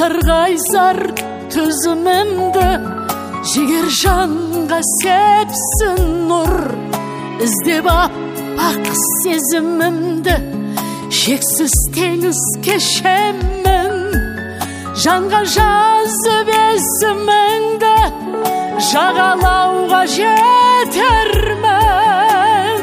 Sargaysar tüzümümdü, jiger janga sepsin nur. İzdep bak sezimimdi, şeksiz teniz keşemmin. Janga жазып esіміңді, жағалауға жетермін.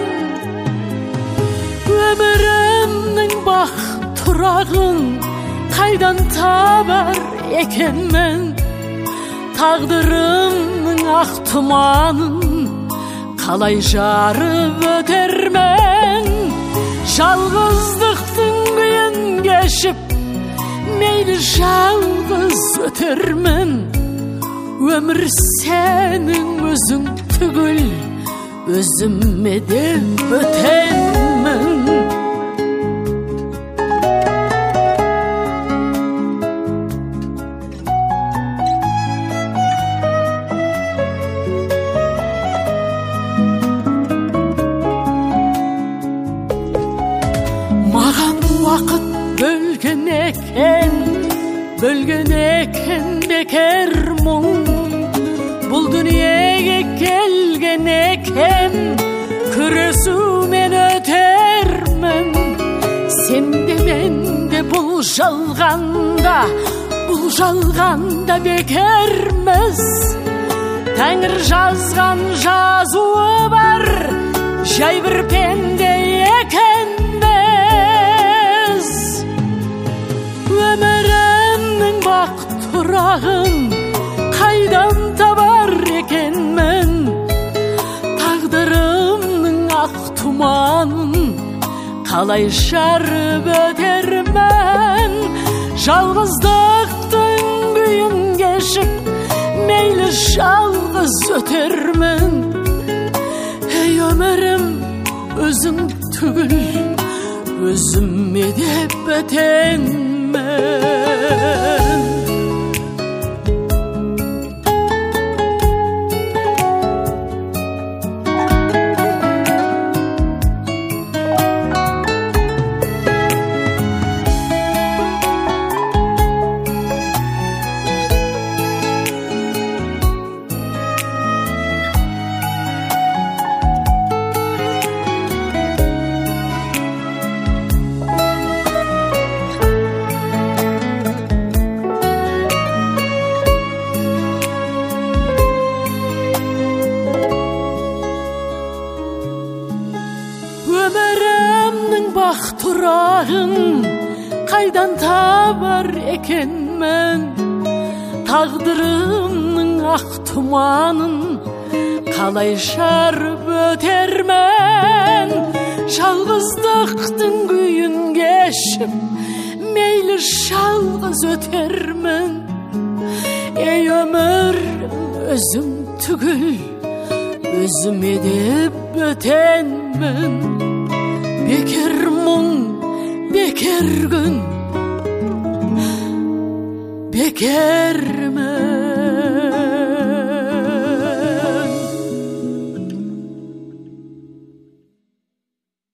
Өмірімнің бақ тұрағын қайдан табар екенмін. Тағдырымның ақ тұманын қалай жарып өтермін. Жалғыздықтың күйін кешіп, мейлі жалғыз өтермін. Өмір сенің өзің түгіл, өзіме де өтенмін. Маған уақыт бөлген екен бекер мұң. Бұл дүниеге келген екен, күресумен өтермін. Сен де мен де бұл жалғанда бекерміз. Тәңір жазған жазуы бар, жай бір пенде екенбіз. Өмірімнің бақ тұрағын қайдан табар екенмін. Тағдырымның ақ тұманын қалай жарып өтермін. Жалғыздықтың күйін кешіп, мейлі жалғыз өтермін. Ей өмірім, өзің түгіл, өзіме деп өтенмін. Өмірімнің бақ тұрағын қайдан табар екенмін. Тағдырымның ақ тұманын қалай жарып өтермін. Жалғыздықтың күйін кешіп, мейлі жалғыз өтермін. Ей өмір, өзің түгіл, өзіме деп өтенмін. Бекер мұң, бекер күн, бекермін.